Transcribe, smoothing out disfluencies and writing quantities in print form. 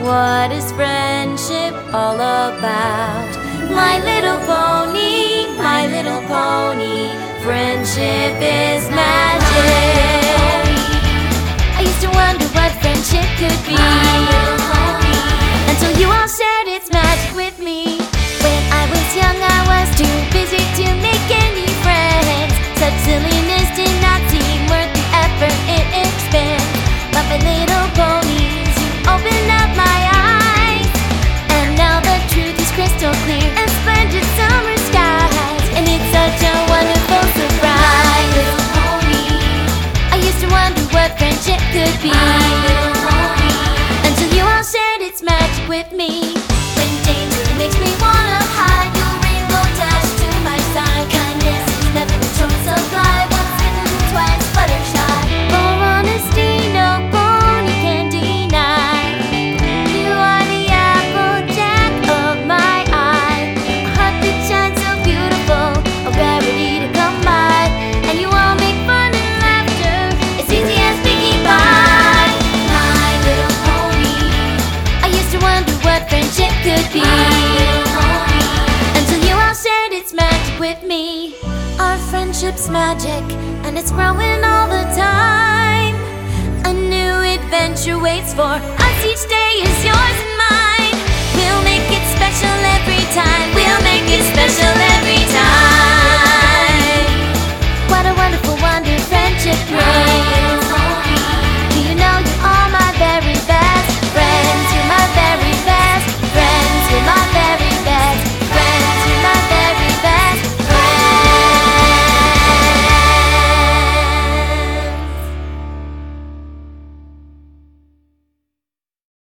What is friendship all about? My little pony, my little pony, friendship is magic. I used to wonder what friendship could be, until you all shared its magic with me. When I was young, I was too busy to make any friends. Such silliness did not seem worth the effort it expends. But my little ponies, you opened up my eyes, and now the truth is crystal clear and splendid summer skies. And it's such a wonderful surprise. My little pony, I used to wonder what friendship could be, until you all shared its magic with me. When danger makes me wanna hide, your rainbow dash to my side. Kindness is never a choice of life, once bitten, twice fluttershy. For honesty, no pony can deny. You are the applejack of my eye, a heart that shines so beautiful, a rarity to come by. And you all make fun and laughter as easy as picking pie. My little pony, I used to wonder what friendship could be, until you all shared its magic with me. Our friendship's magic, and it's growing all the time. A new adventure waits for